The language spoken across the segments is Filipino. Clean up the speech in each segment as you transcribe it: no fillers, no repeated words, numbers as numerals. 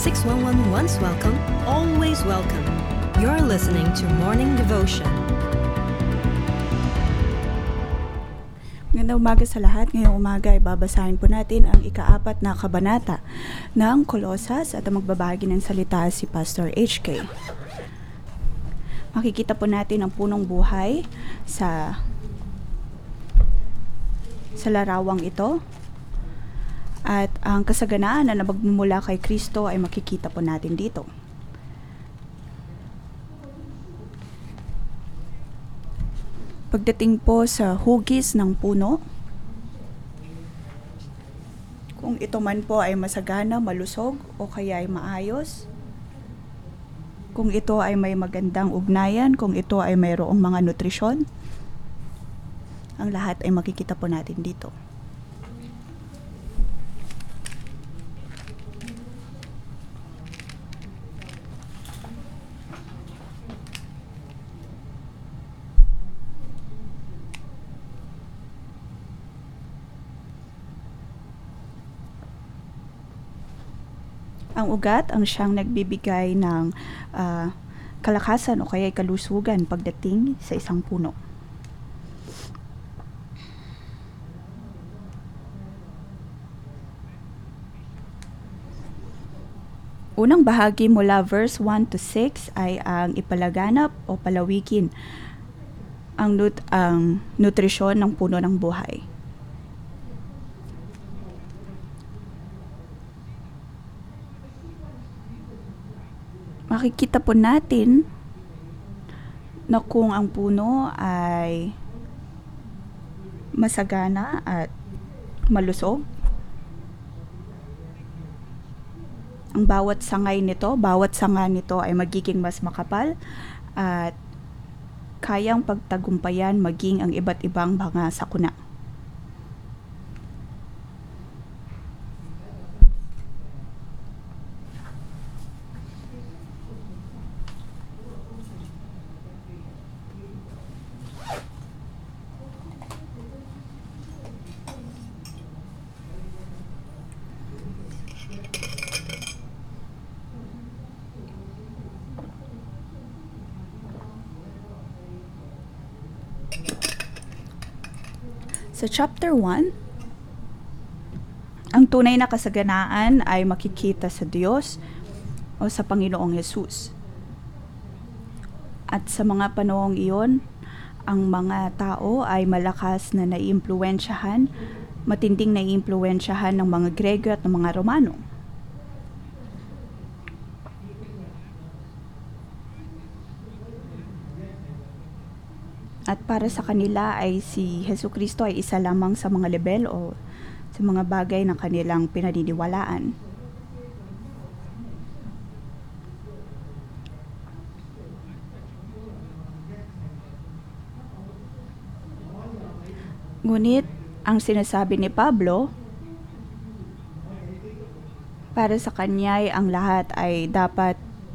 611 once welcome, always welcome. You're listening to Morning Devotion. Magandang umaga sa lahat. Ngayong umaga ay babasahin po natin ang ika-4 na kabanata ng Kolosas at ang magbabahagi ng salita si Pastor HK. Makikita po natin ang punong buhay sa larawang ito. At ang kasaganaan na magmumula kay Kristo ay makikita po natin dito. Pagdating po sa hugis ng puno, kung ito man po ay masagana, malusog o kaya ay maayos, kung ito ay may magandang ugnayan, kung ito ay mayroong mga nutrisyon, ang lahat ay makikita po natin dito. Ang ugat ang siyang nagbibigay ng kalakasan o kaya kalusugan pagdating sa isang puno. Unang bahagi mula verse 1 to 6 ay ang ipalaganap o palawikin ang nutrisyon ng puno ng buhay. Makikita po natin na kung ang puno ay masagana at malusog, ang bawat sanga nito ay magiging mas makapal at kayang pagtagumpayan maging ang iba't ibang mga sakuna. Sa chapter 1, ang tunay na kasaganaan ay makikita sa Diyos o sa Panginoong Hesus. At sa mga panahong iyon, ang mga tao ay malakas na naiimpluwensyahan, matinding naiimpluwensyahan ng mga Grego at ng mga Romano. At para sa kanila ay si Jesucristo ay isa lamang sa mga level o sa mga bagay na kanilang pinaniniwalaan. Ngunit ang sinasabi ni Pablo, para sa kanya ay ang lahat ay dapat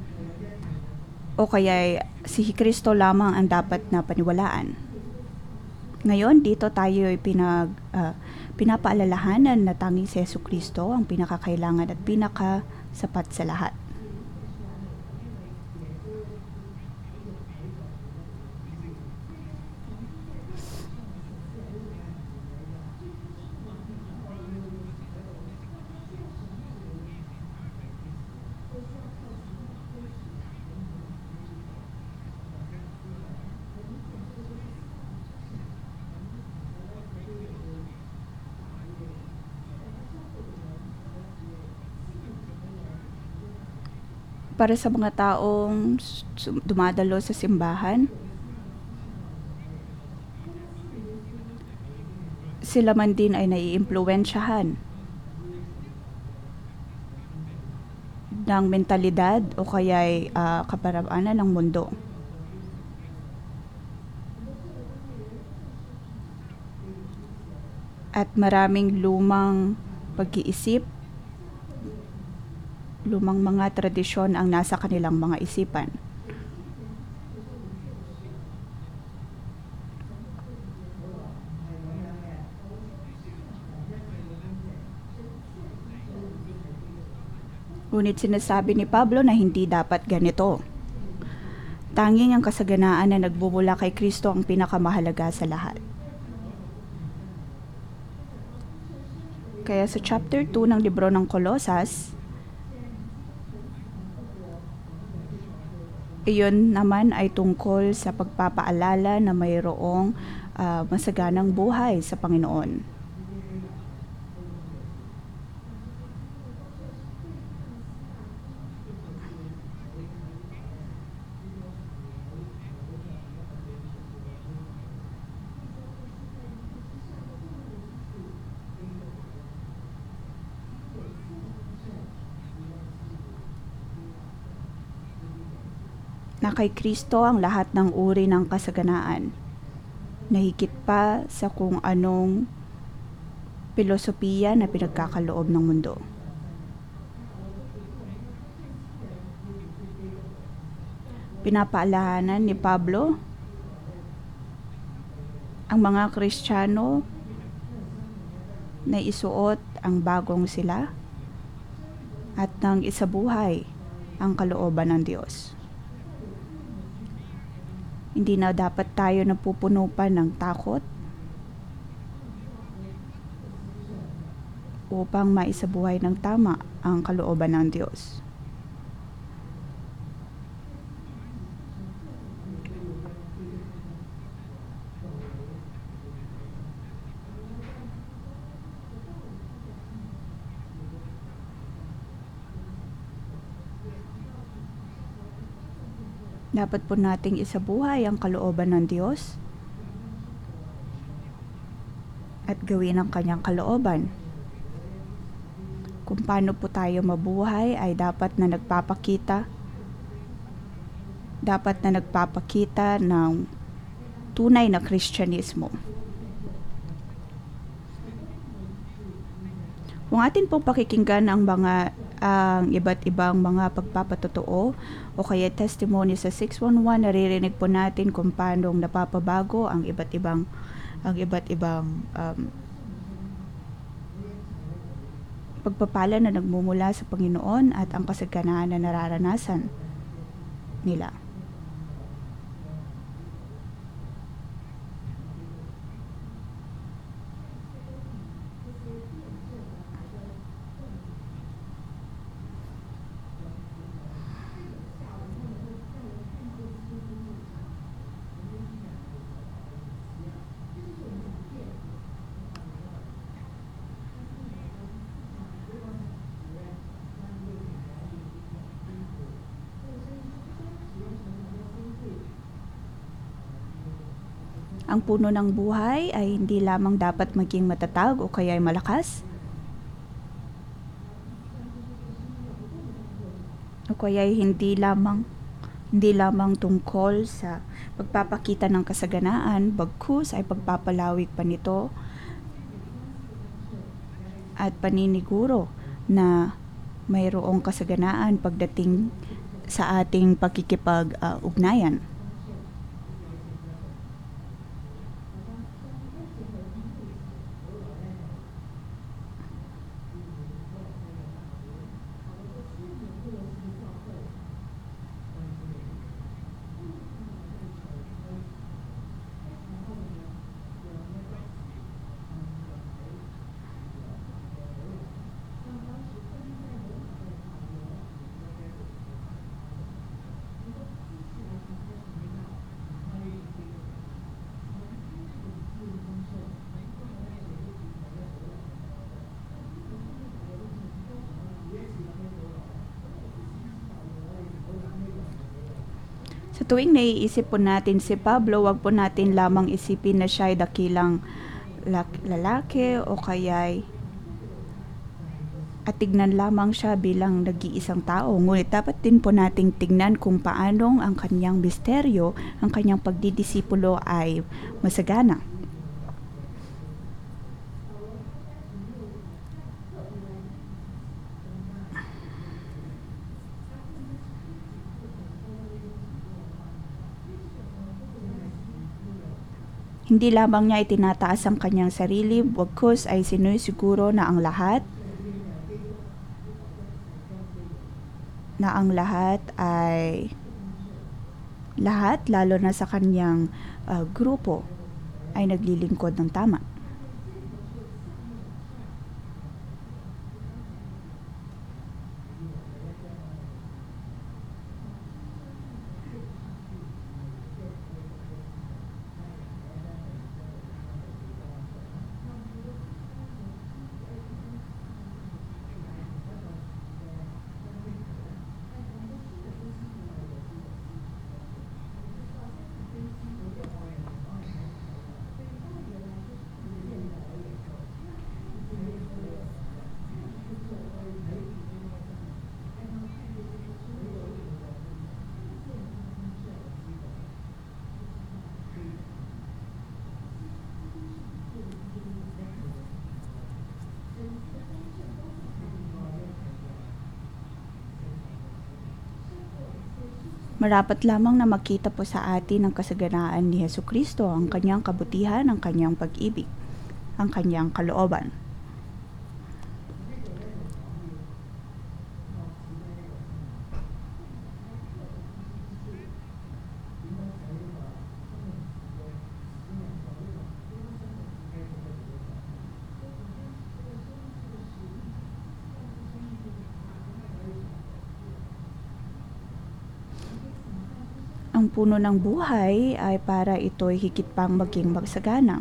o kaya si Kristo lamang ang dapat na paniwalaan. Ngayon, dito tayo ay pinapaalalahanan na tanging si Jesucristo ang pinakakailangan at pinakasapat sa lahat. Para sa mga taong dumadalo sa simbahan, sila man din ay naiimpluwensyahan ng mentalidad o kaya kaparaanan ng mundo. At maraming lumang pag-iisip, lumang mga tradisyon ang nasa kanilang mga isipan. Ngunit sinasabi ni Pablo na hindi dapat ganito. Tanging ang kasaganaan na nagbubula kay Kristo ang pinakamahalaga sa lahat. Kaya sa chapter 2 ng libro ng Kolosas, iyon naman ay tungkol sa pagpapaalala na mayroong masaganang buhay sa Panginoon. Na kay Kristo ang lahat ng uri ng kasaganaan, nahigit pa sa kung anong filosofiya na pinagkakaloob ng mundo. Pinapaalahanan ni Pablo ang mga Kristiyano na isuot ang bagong sila at nang isabuhay ang kalooban ng Diyos. Hindi na dapat tayo napupuno pa ng takot upang maisabuhay ng tama ang kalooban ng Diyos. Dapat po nating isabuhay ang kalooban ng Diyos at gawin ang kanyang kalooban. Kung paano po tayo mabuhay ay dapat na nagpapakita ng tunay na Kristyanismo. Kung atin pong pakikinggan ang iba't ibang mga pagpapatotoo o kaya testimony sa 611, naririnig po natin kung paano napapabago ang iba't ibang pagpapala na nagmumula sa Panginoon at ang kasaganaan na nararanasan nila. Ang puno ng buhay ay hindi lamang dapat maging matatag o kaya ay malakas, o kaya ay hindi lamang tungkol sa pagpapakita ng kasaganaan, bagkus ay pagpapalawig pa nito at paniniguro na mayroong kasaganaan pagdating sa ating pakikipag-ugnayan. Sa tuwing naiisip po natin si Pablo, wag po natin lamang isipin na siya ay dakilang lalaki o kaya'y at tignan lamang siya bilang nag-iisang tao. Ngunit dapat din po nating tignan kung paanong ang kanyang misteryo, ang kanyang pagdidisipulo ay masagana. Hindi lamang niya itinataas ang kanyang sarili, bagkus ay sinusiguro na ang lahat na ang lahat, lalo na sa kanyang grupo, ay naglilingkod ng tama. Marapat lamang na makita po sa atin ang kasaganaan ni Jesucristo, ang kanyang kabutihan, ang kanyang pag-ibig, ang kanyang kalooban. Ang puno ng buhay ay para ito'y higit pang maging magsagana.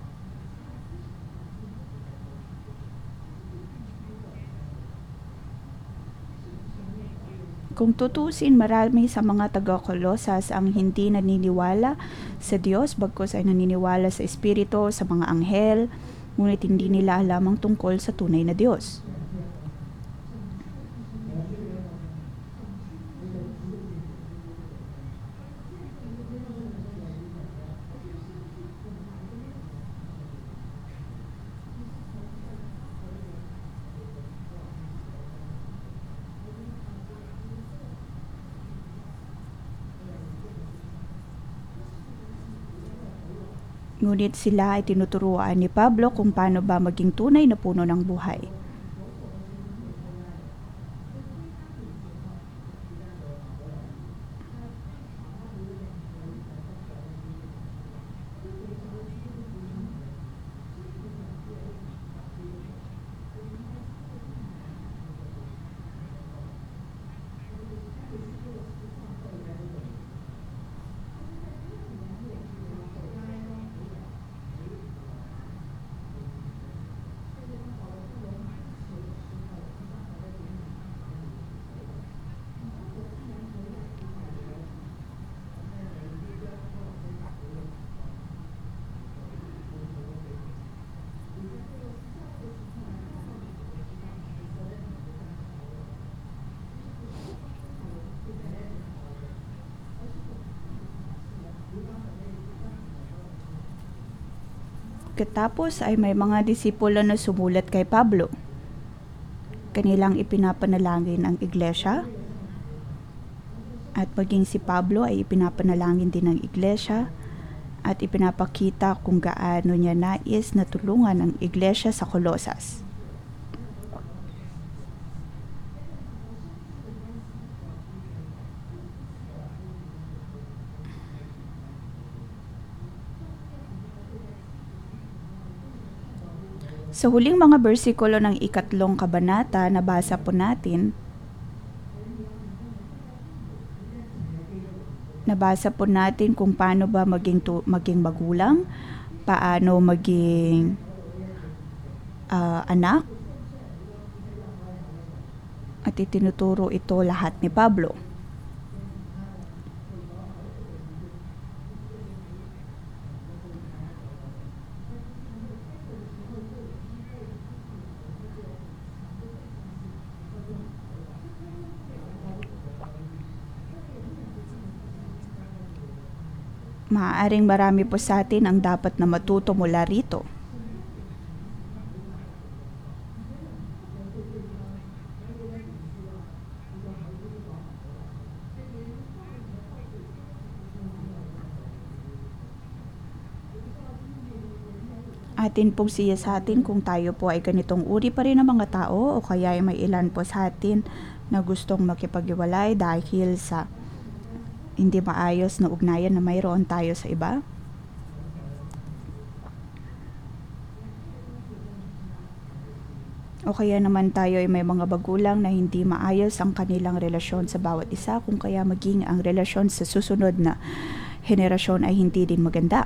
Kung tutusin, marami sa mga taga-Kolosas ang hindi naniniwala sa Diyos, bagkus ay naniniwala sa Espiritu, sa mga anghel, ngunit hindi nila alam ang tungkol sa tunay na Diyos. Ngunit sila ay tinuturuan ni Pablo kung paano ba maging tunay na puno ng buhay. Katapos ay may mga disipulo na sumulat kay Pablo. Kanilang ipinapanalangin ang iglesia, at maging si Pablo ay ipinapanalangin din ng iglesia, at ipinapakita kung gaano niya nais na tulungan ang iglesia sa Kolosas. Sa huling mga bersikulo ng 3 kabanata, nabasa po natin kung paano ba maging magulang, paano maging anak, at itinuturo ito lahat ni Pablo. Maaaring marami po sa atin ang dapat na matuto mula rito. Atin pong siyasatin kung tayo po ay ganitong uri pa rin ng mga tao o kaya ay may ilan po sa atin na gustong makipag-iwalay dahil sa hindi maayos na ugnayan na mayroon tayo sa iba. O kaya naman tayo ay may mga bagulang na hindi maayos ang kanilang relasyon sa bawat isa, kung kaya maging ang relasyon sa susunod na henerasyon ay hindi din maganda.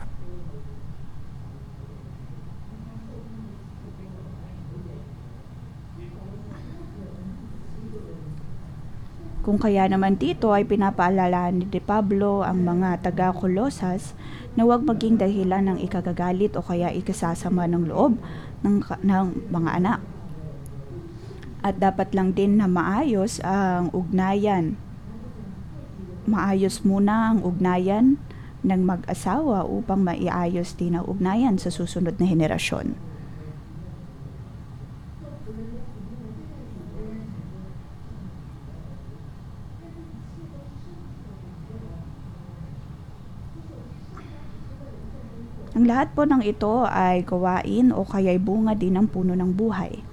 Kung kaya naman dito ay pinapaalala ni Pablo ang mga taga-Kolosas na huwag maging dahilan ng ikagagalit o kaya ikasasama ng loob ng mga anak. At dapat lang din na maayos ang ugnayan. Maayos muna ang ugnayan ng mag-asawa upang maiayos din ang ugnayan sa susunod na henerasyon. Ang lahat po ng ito ay gawain o kaya'y bunga din ng puno ng buhay.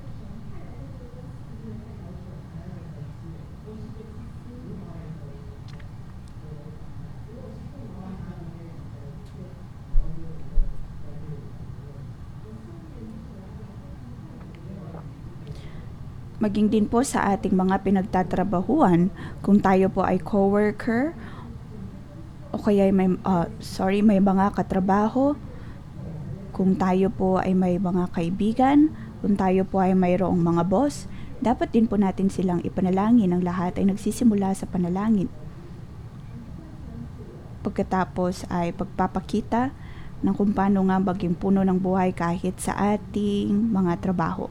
Maging din po sa ating mga pinagtatrabahuan, kung tayo po ay coworker o kaya may mga katrabaho, kung tayo po ay may mga kaibigan, kung tayo po ay mayroong mga boss, dapat din po natin silang ipanalangin. Ang lahat ay nagsisimula sa panalangin. Pagkatapos ay pagpapakita ng kung paano nga maging puno ng buhay kahit sa ating mga trabaho.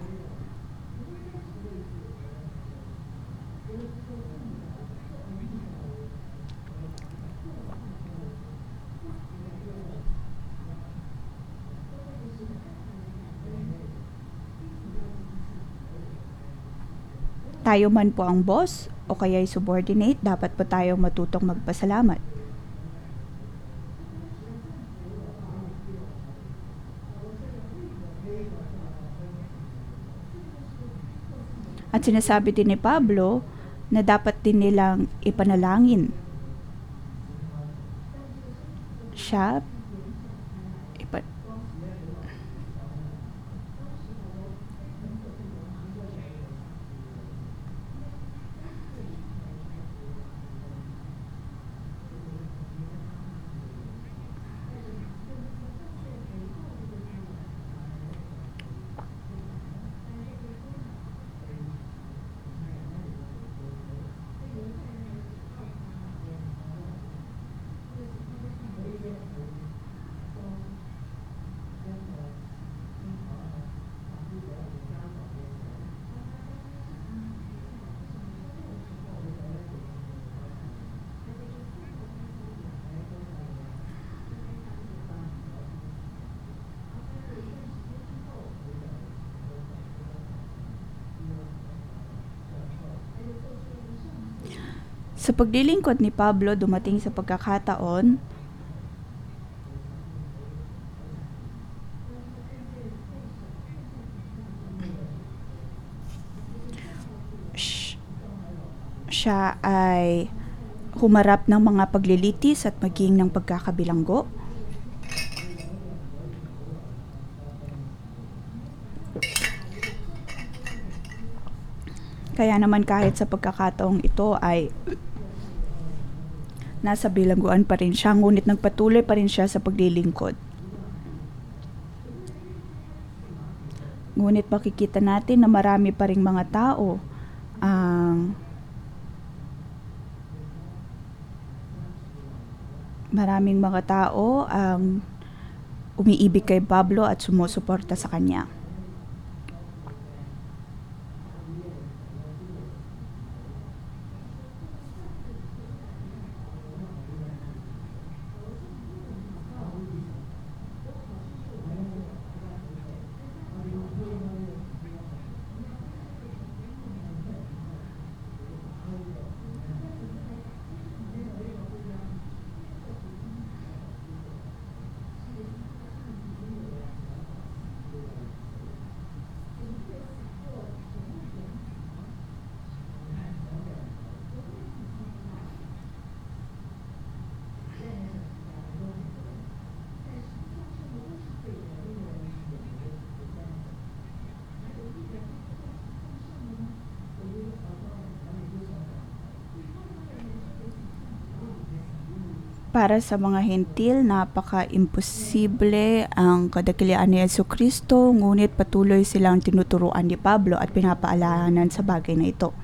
Tayo man po ang boss o kaya'y subordinate, dapat po tayong matutong magpasalamat. At sinasabi din ni Pablo na dapat din nilang ipanalangin siya. Sa paglilingkod ni Pablo, dumating sa pagkakataon siya ay humarap ng mga paglilitis at maging ng pagkakabilanggo. Kaya naman kahit sa pagkakataong ito ay nasa bilangguan pa rin siya, ngunit nagpatuloy pa rin siya sa paglilingkod. Ngunit makikita natin na marami pa ring mga tao ang maraming mga tao ang umiibig kay Pablo at sumusuporta sa kanya. Para sa mga hentil, napaka-imposible ang kadakilaan ni Jesucristo, ngunit patuloy silang tinuturuan ni Pablo at pinapaalahanan sa bagay na ito.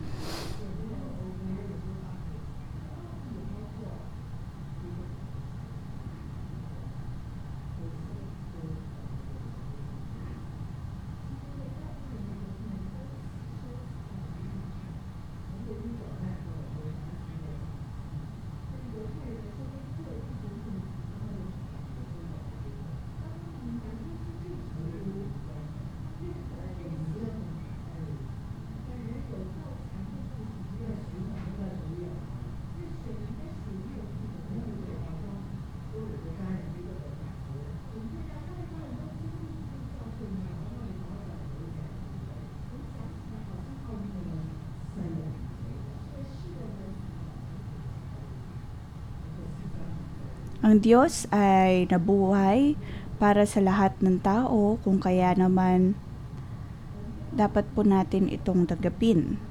Ang Diyos ay nabuhay para sa lahat ng tao, kung kaya naman dapat po natin itong tanggapin.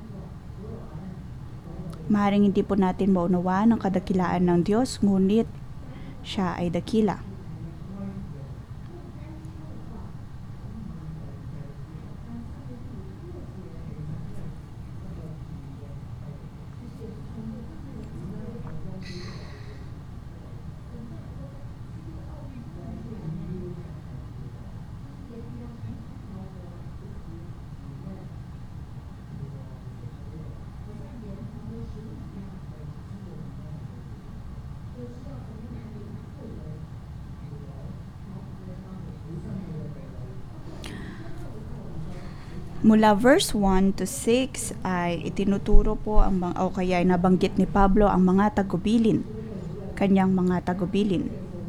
Maaaring hindi po natin maunawaan ang kadakilaan ng Diyos, ngunit siya ay dakila. Mula verse 1 to 6 ay itinuturo po o kaya ay nabanggit ni Pablo ang mga tagubilin, kanyang mga tagubilin.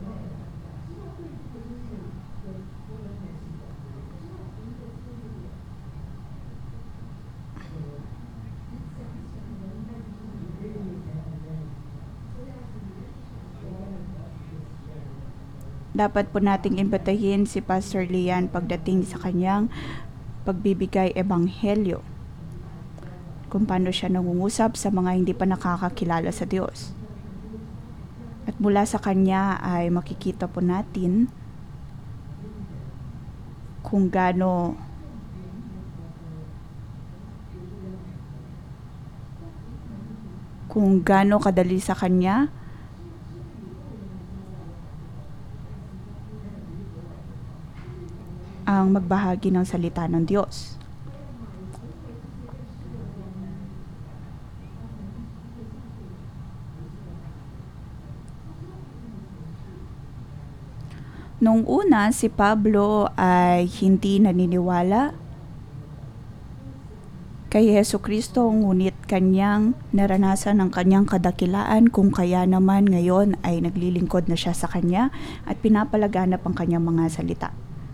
Dapat po nating imbitahin si Pastor Lian pagdating sa kanyang pagbibigay ebanghelyo, kung paano siya nangungusap sa mga hindi pa nakakakilala sa Diyos. At mula sa kanya ay makikita po natin kung gaano kadali sa kanya ang magbahagi ng salita ng Diyos. Noong una, si Pablo ay hindi naniniwala kay Jesucristo, ngunit kanyang naranasan ang kanyang kadakilaan, kung kaya naman ngayon ay naglilingkod na siya sa kanya at pinapalaganap ang kanyang mga salita.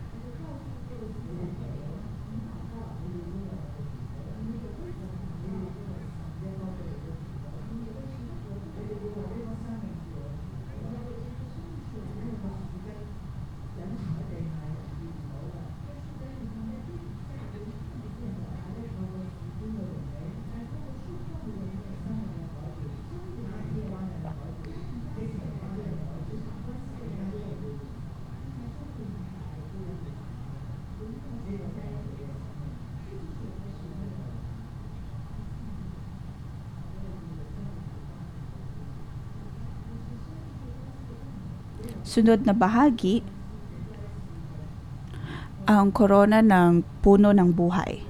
Sunod na bahagi, ang korona ng puno ng buhay.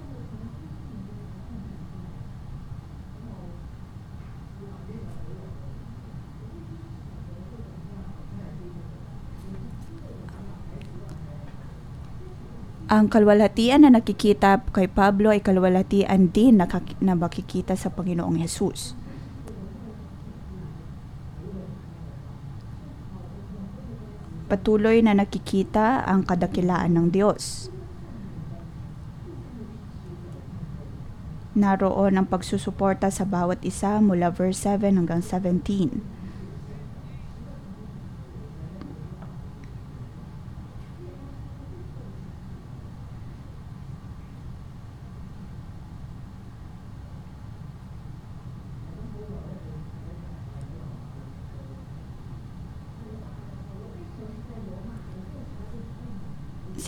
Ang kalwalhatian na nakikita kay Pablo ay kalwalhatian din na makikita sa Panginoong Hesus. Patuloy na nakikita ang kadakilaan ng Diyos. Naroon ang pagsusuporta sa bawat isa mula verse 7 hanggang 17.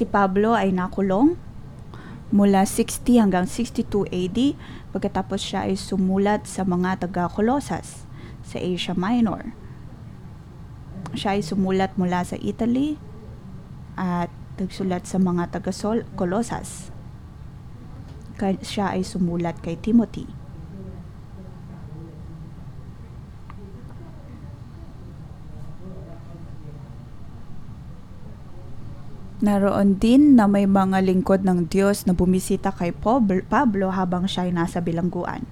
Si Pablo ay nakulong mula 60 hanggang 62 AD pagkatapos siya ay sumulat sa mga taga-Colosas sa Asia Minor. Siya ay sumulat mula sa Italy at nagsulat sa mga taga-Colosas. Siya ay sumulat kay Timothy. Naroon din na may mga lingkod ng Diyos na bumisita kay Pablo habang siya ay nasa bilangguan.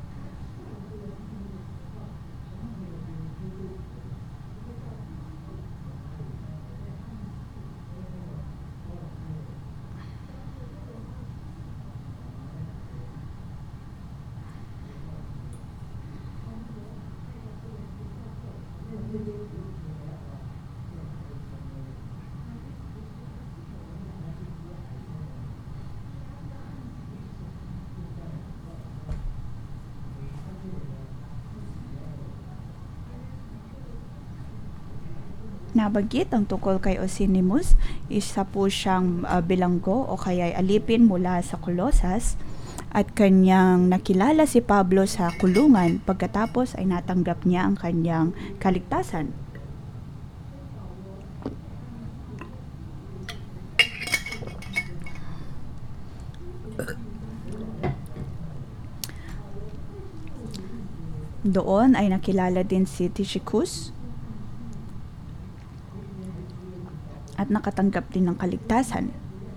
Nabanggit ang tungkol kay Onesimus, isa po siyang bilanggo o kaya alipin mula sa Colosas at kanyang nakilala si Pablo sa kulungan pagkatapos ay natanggap niya ang kanyang kaligtasan. Doon ay nakilala din si Tychicus at nakatanggap din ng kaligtasan.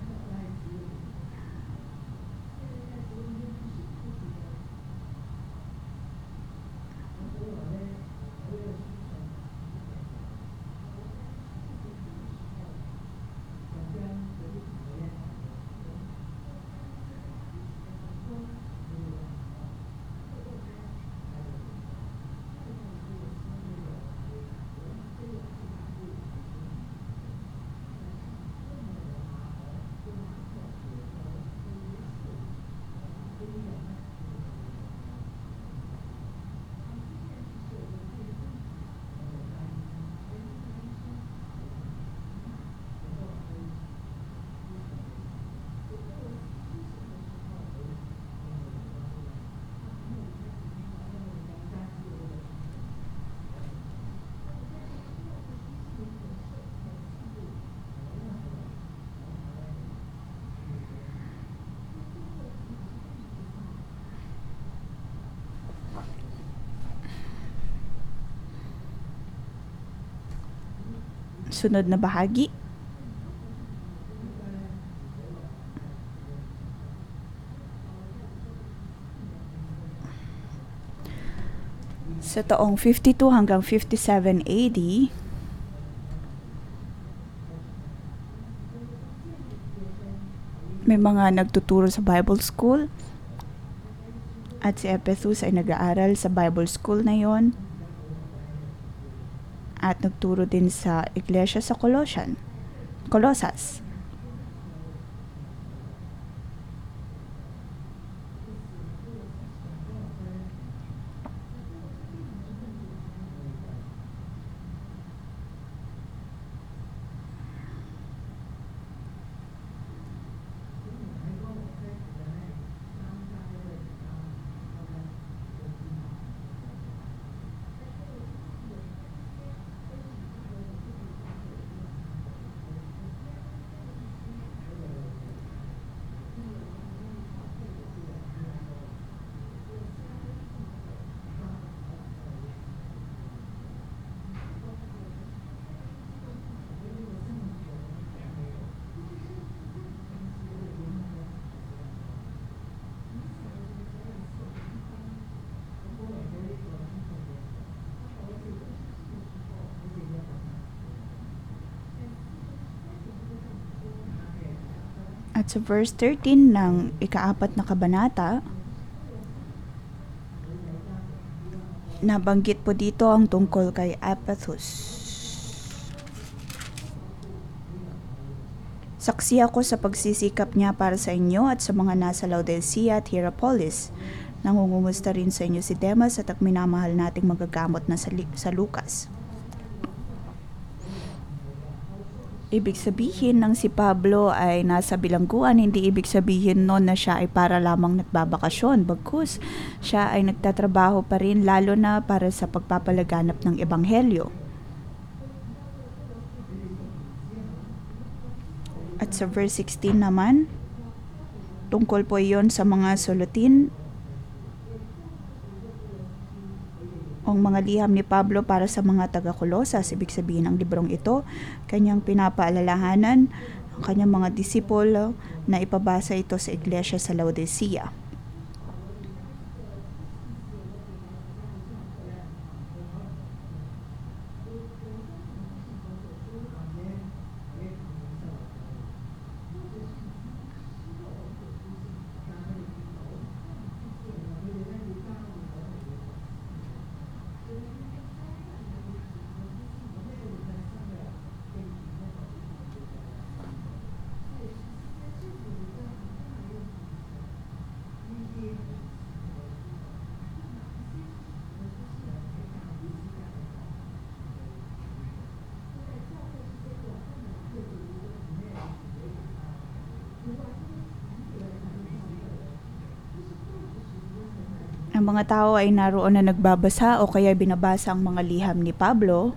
Sunod na bahagi. Sa taong 52 hanggang 57 AD, may mga nagtuturo sa Bible School at si Ephesus ay nag-aaral sa Bible School na yon at nagturo din sa iglesia sa Colosas. At sa verse 13 ng ika-4 na kabanata, nabanggit po dito ang tungkol kay Ephesus. Saksi ako sa pagsisikap niya para sa inyo at sa mga nasa Laodicea at Hierapolis. Nangungumusta rin sa inyo si Demas at ang minamahal nating magagamot na sa Lucas. Ibig sabihin ng si Pablo ay nasa bilangguan, hindi ibig sabihin nun na siya ay para lamang nagbabakasyon. Bagkus, siya ay nagtatrabaho pa rin lalo na para sa pagpapalaganap ng ebanghelyo. At sa verse 16 naman, tungkol po iyon sa mga sulutin o mga liham ni Pablo para sa mga taga-Kolosas. Ibig sabihin ng librong ito, kanyang pinapaalalahanan ang kanyang mga disipulo na ipabasa ito sa iglesia sa Laodicea. Ang mga tao ay naroon na nagbabasa o kaya binabasa ang mga liham ni Pablo.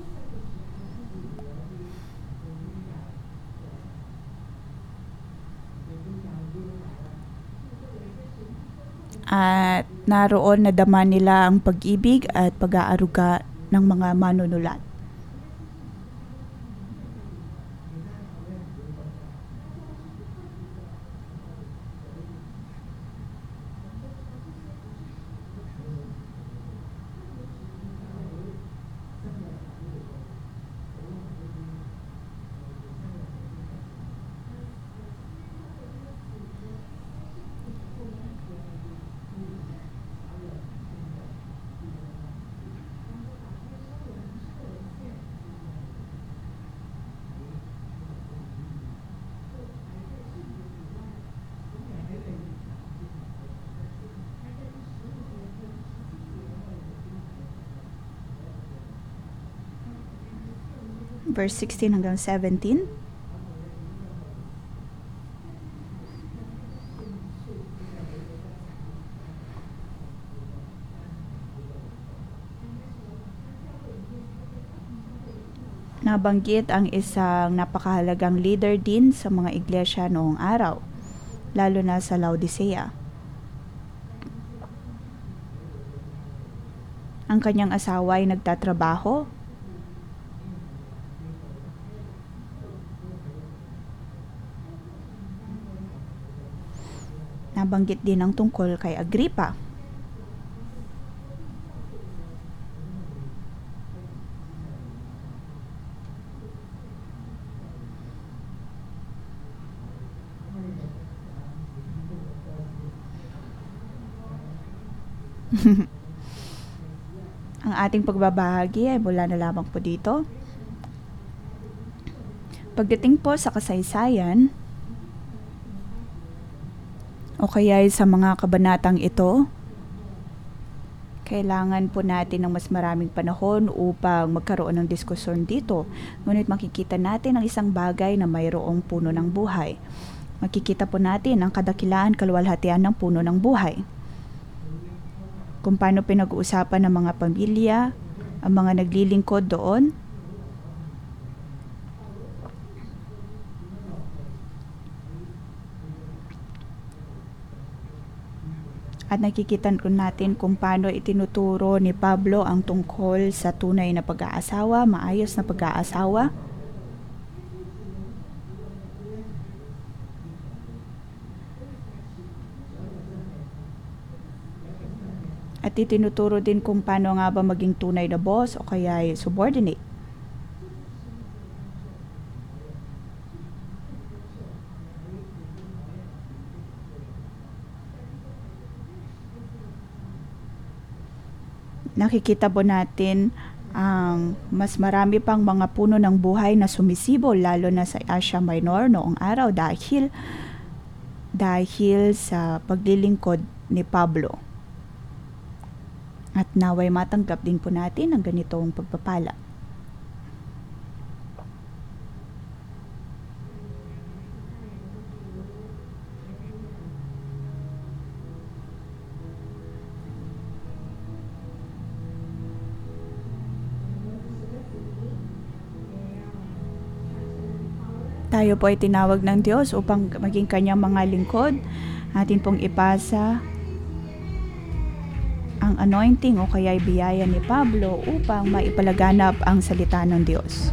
At naroon na dama nila ang pag-ibig at pag-aaruga ng mga manunulat. Verse 16 hanggang 17. Nabanggit ang isang napakahalagang leader din sa mga iglesia noong araw, lalo na sa Laodicea. Ang kanyang asawa ay nagtatrabaho. Nabanggit din ang tungkol kay Agrippa. Ang ating pagbabahagi ay mula na lamang po dito. Pagdating po sa kasaysayan, o kaya sa mga kabanatang ito, kailangan po natin ng mas maraming panahon upang magkaroon ng diskusyon dito. Ngunit makikita natin ang isang bagay na mayroong puno ng buhay. Makikita po natin ang kadakilaan, kaluwalhatian ng puno ng buhay. Kung paano pinag-uusapan ng mga pamilya, ang mga naglilingkod doon, at nakikita ko natin kung paano itinuturo ni Pablo ang tungkol sa tunay na pag-aasawa, maayos na pag-aasawa. At itinuturo din kung paano nga ba maging tunay na boss o kaya subordinate. Nakikita po natin ang mas marami pang mga puno ng buhay na sumisibol lalo na sa Asia Minor noong araw dahil sa paglilingkod ni Pablo. At naway matanggap din po natin ang ganitong pagpapala. Tayo po ay tinawag ng Diyos upang maging kanyang mga lingkod. Atin pong ipasa ang anointing o kaya biyaya ni Pablo upang maipalaganap ang salita ng Diyos.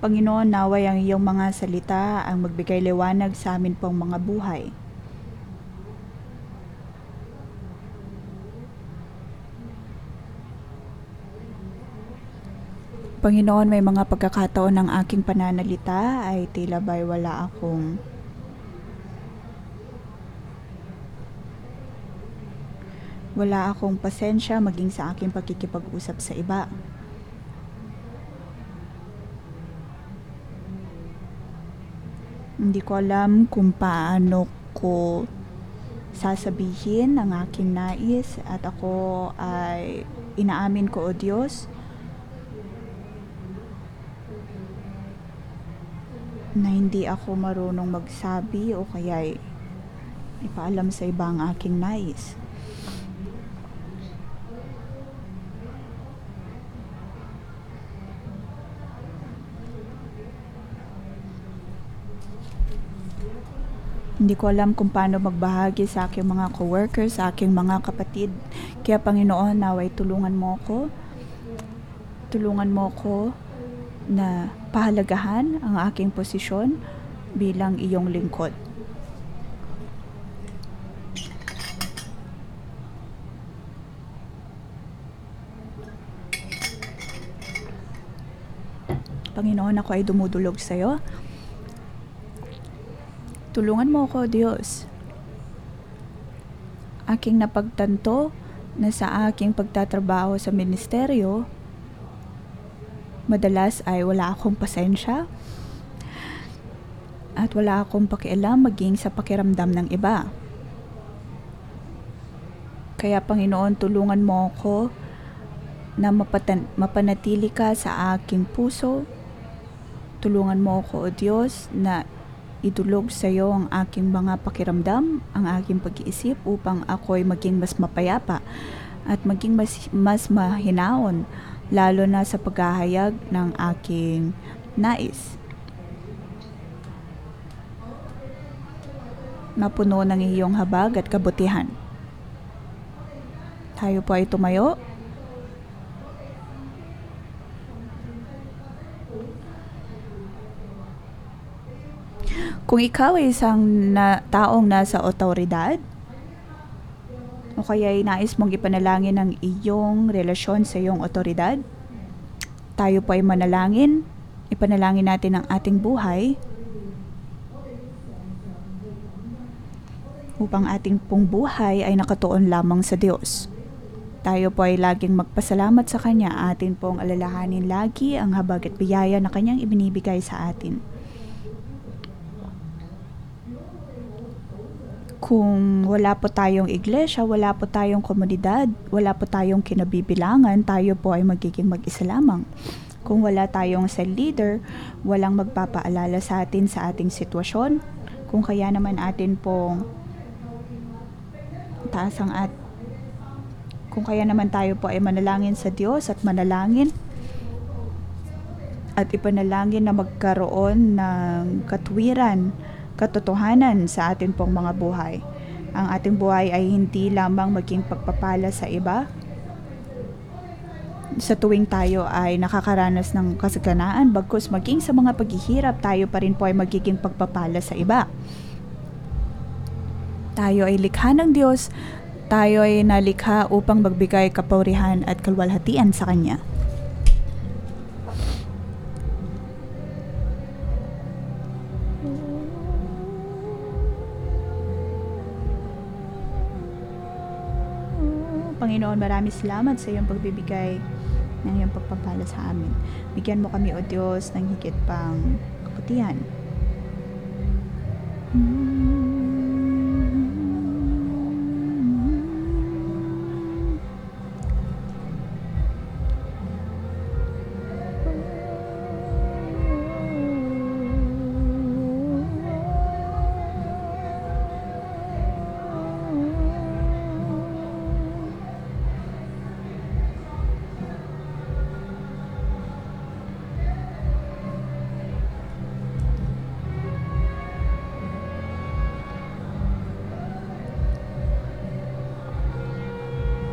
Panginoon, naway ang iyong mga salita ang magbigay liwanag sa amin pong mga buhay. Panginoon, may mga pagkakataon ng aking pananalita ay tila ba'y wala akong pasensya maging sa aking pakikipag-usap sa iba. Hindi ko alam kung paano ko sasabihin ang aking nais at ako ay inaamin ko, O Diyos, na hindi ako marunong magsabi o kaya ipaalam sa iba ang aking nais. Hindi ko alam kung paano magbahagi sa aking mga coworkers, sa aking mga kapatid. Kaya Panginoon, naway tulungan mo ko na pahalagahan ang aking posisyon bilang iyong lingkod. Panginoon, ako ay dumudulog sa iyo. Tulungan mo ako, Diyos. Aking napagtanto na sa aking pagtatrabaho sa ministeryo, madalas ay wala akong pasensya at wala akong pakialam maging sa pakiramdam ng iba. Kaya Panginoon, tulungan mo ako na mapanatili ka sa aking puso. Tulungan mo ako, O Diyos, na idulog sa iyo ang aking mga pakiramdam, ang aking pag-iisip upang ako'y maging mas mapayapa at maging mas mahinaon, lalo na sa paghahayag ng aking nais. Mapuno ng iyong habag at kabutihan. Tayo po ay tumayo. Kung ikaw ay isang taong nasa otoridad, o kaya ay nais mong ipanalangin ang iyong relasyon sa iyong otoridad, tayo po ay manalangin. Ipanalangin natin ang ating buhay upang ating pong buhay ay nakatuon lamang sa Diyos. Tayo po ay laging magpasalamat sa Kanya. Atin pong alalahanin lagi ang habag at biyaya na Kanyang ibinibigay sa atin. Kung wala po tayong iglesia, wala po tayong komunidad, wala po tayong kinabibilangan, tayo po ay magiging mag-isa lamang. Kung wala tayong cell leader, walang magpapaalala sa atin sa ating sitwasyon. Kung kaya naman atin pong kung kaya naman tayo po ay manalangin sa Diyos at manalangin at ipanalangin na magkaroon ng katwiran, katotohanan sa atin pong mga buhay. Ang ating buhay ay hindi lamang maging pagpapala sa iba. Sa tuwing tayo ay nakakaranas ng kasaganaan, bagkus maging sa mga paghihirap, tayo pa rin po ay magiging pagpapala sa iba. Tayo ay likha ng Diyos. Tayo ay nalikha upang magbigay kapurihan at kalwalhatian sa Kanya. Panginoon, maraming salamat sa iyong pagbibigay ng iyong pagpapala sa amin. Bigyan mo kami, O Diyos, ng higit pang kabutihan.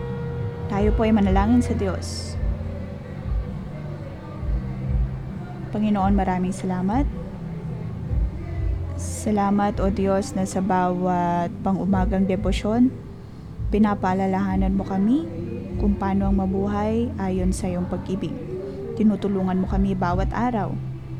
Tayo po ay manalangin sa Diyos. Panginoon, maraming salamat. Salamat, O Diyos, na sa bawat pang-umagang debosyon, pinapaalalahanan mo kami kung paano ang mabuhay ayon sa iyong pag-ibig. Tinutulungan mo kami bawat araw.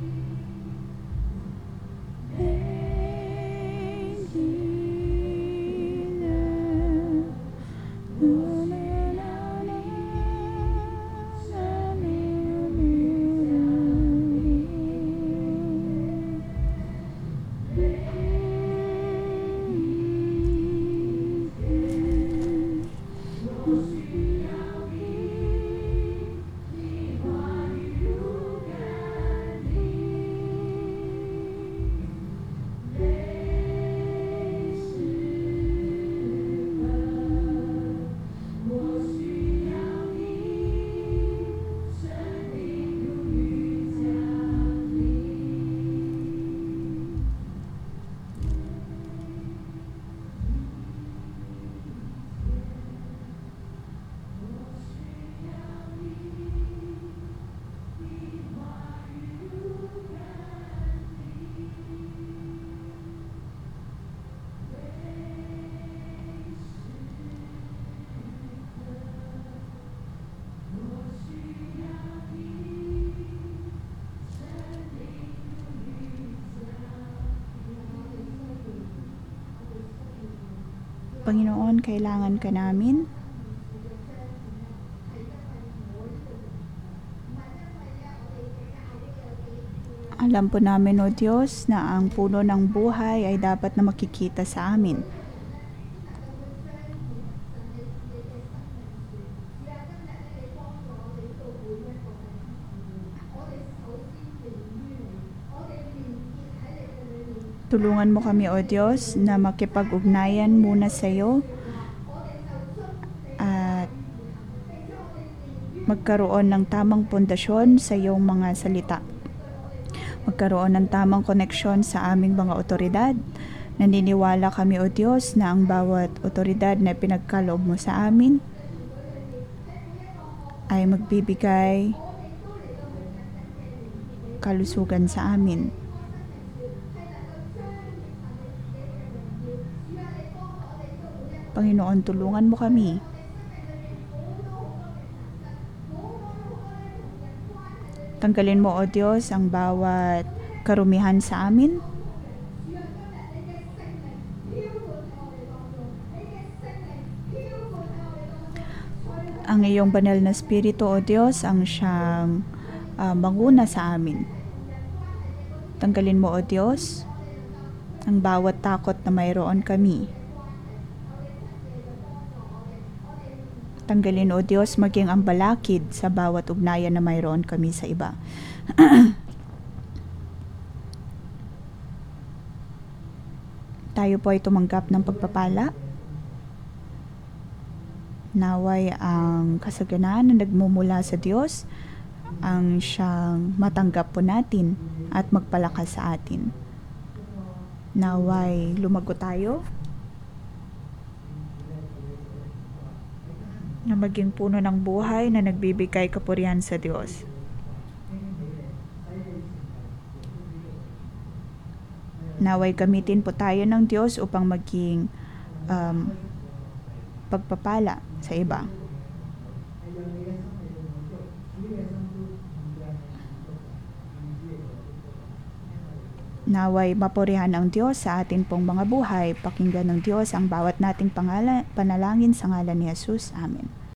Panginoon, kailangan ka namin. Alam po namin, O Diyos, na ang puno ng buhay ay dapat na makikita sa amin. Tulungan mo kami, O Diyos, na makipag-ugnayan muna sa iyo at magkaroon ng tamang pundasyon sa iyong mga salita. Magkaroon ng tamang koneksyon sa aming mga otoridad. Naniniwala kami, O Diyos, na ang bawat otoridad na pinagkaloob mo sa amin ay magbibigay kalusugan sa amin. Panginoon, tulungan mo kami. Tanggalin mo, O Diyos, ang bawat karumihan sa amin. Ang iyong banal na Espiritu, O Diyos, ang siyang manguna sa amin. Tanggalin mo, O Diyos, ang bawat takot na mayroon kami. Tanggalin, O Diyos, maging ang balakid sa bawat ugnayan na mayroon kami sa iba. Tayo po ay tumanggap ng pagpapala. Naway ang kasaganaan na nagmumula sa Diyos ang siyang matanggap po natin at magpalakas sa atin. Naway lumago tayo na maging puno ng buhay na nagbibigay kapurihan sa Diyos. Naway gamitin po tayo ng Diyos upang maging pagpapala sa iba. Naway mapurihan ang Diyos sa atin pong mga buhay. Pakinggan ng Diyos ang bawat nating panalangin sa ngalan ni Jesus. Amen.